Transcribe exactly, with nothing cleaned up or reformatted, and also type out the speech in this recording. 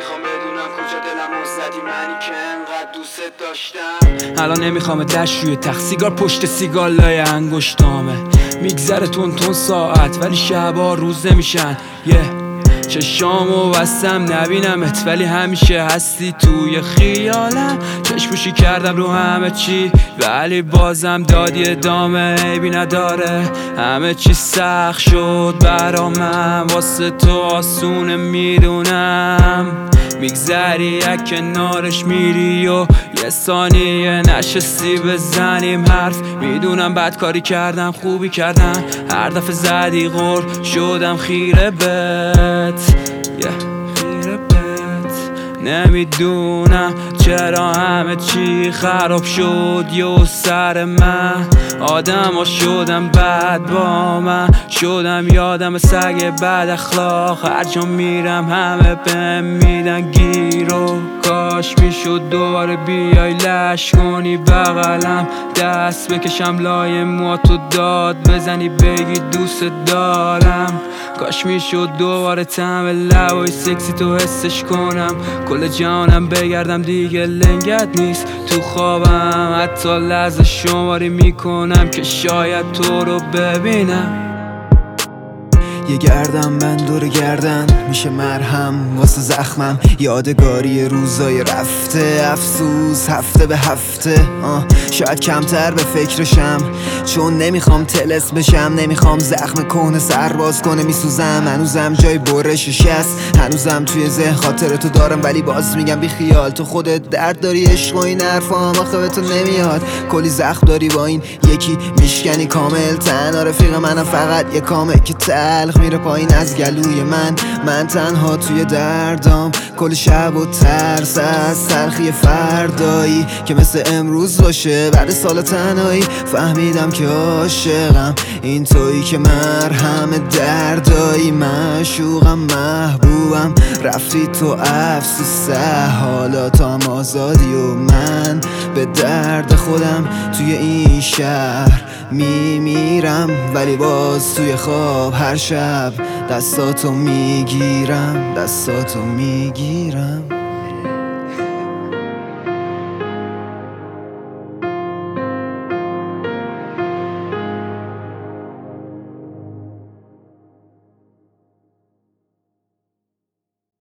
میخوام بدونم کجا دلمو زدی، منی که انقدر دوست داشتم. الان نمیخوام دشت روی تخت، سیگار پشت سیگار لای انگشتامه. میگذره تون تون ساعت ولی شبا روز نمیشن. یه yeah. چشامو بستم نبینمت ولی همیشه هستی توی خیالم. چشموشی کردم رو همه چی ولی بازم دادی ادامه. عیبی نداره همه چی سخت شد برا من، واسه تو آسونه میدونم. میگذری یک کنارش میری و یه ثانیه نشستی بزنیم حرف. میدونم بد کاری کردم خوبی کردم، هر دفعه زدی غر شدم خیره بت yeah. خیره بت نمیدونم چرا همه چی خراب شد یه سر من. آدم ها شدم بد با من، شدم یادم سگ بد اخلاق. هر جا میرم همه بهم میدن گیر و کاش میشد دوباره بیای لش کنی بغلم، دست بکشم لای موهاتو داد بزنی بگی دوست دارم. کاش میشد دوباره طعم لبای سکسی تو حسش کنم، کل جانم بگردم دیگه لنگت نیست تو خوابم. حتی لحظه شماری میکنم که شاید تو رو ببینم. یه گردم بند دور گردن میشه مرهم واسه زخمم، یادگاری روزای رفته، افسوس هفته به هفته. آه شاید کمتر به فکرشم چون نمیخوام تلس بشم، نمیخوام زخم کهنه سرباز کنه میسوزم. هنوزم جای برشش هست، هنوزم توی ذهن خاطر تو دارم ولی باز میگم بی خیال. تو خودت درد داری عشق و این حرفام آخه به تو نمیاد. کلی زخم داری با این یکی میشکنی کامل، تنها رفیق منم فقط یه کامه که تلخ میره پایین از گلوی من. من تنها توی دردام کل شب و ترس از تلخی فردایی که مثل امروز باشه. بعد سال تنهایی فهمیدم که عاشقم، این تویی که مرهم دردایی. معشوقم محبوبم رفتی تو افسوسه، حالا تا هم آزادی و من به درد خودم توی این شهر میمیرم. ولی باز توی خواب هر شب دستاتو میگیرم، دستاتو میگیرم.